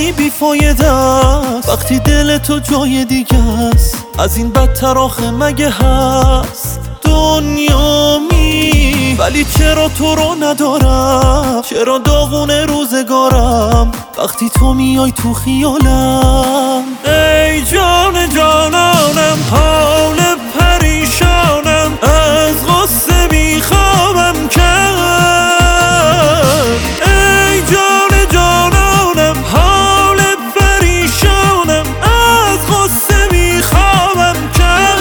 میدونی بیفایده است وقتی دل تو جای دیگه است. از این بدتر آخه مگه هست دنیا ولی چرا تو رو ندارم؟ چرا داغونه روزگارم وقتی تو میای تو خیالم؟ ای جان جانانم حال پریشانم از غصه بیخوابم کرد. ای جان جانانم حال پریشانم از غصه بیخوابم کرد.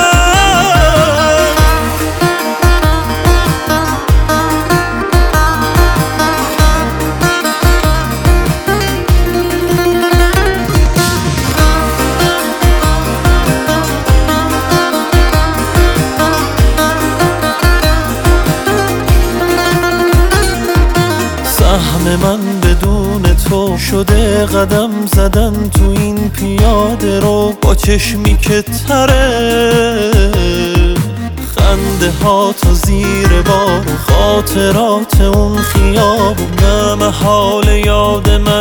سهم من بدون تو شده قدم زدن تو این پیاده رو با چشمی که تره. خنده ها تا زیر بار خاطرات اون خیابون نه محال یاد من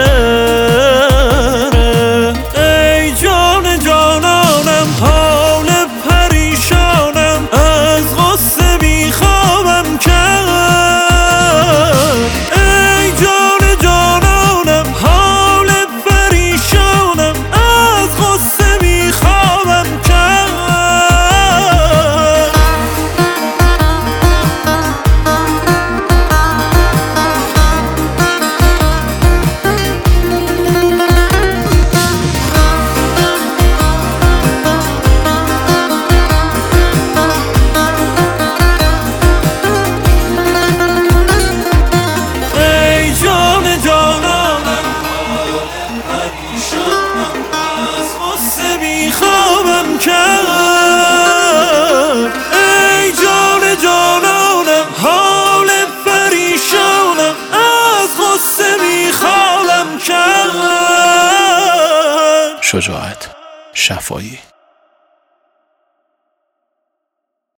بره. ای جان جانانم حال پریشانم از غصه بیخوابم کرد. بیخوابم کرد. ای جان جانانم حال پریشانم از غصه بیخوابم کرد. شجاعت شفایی.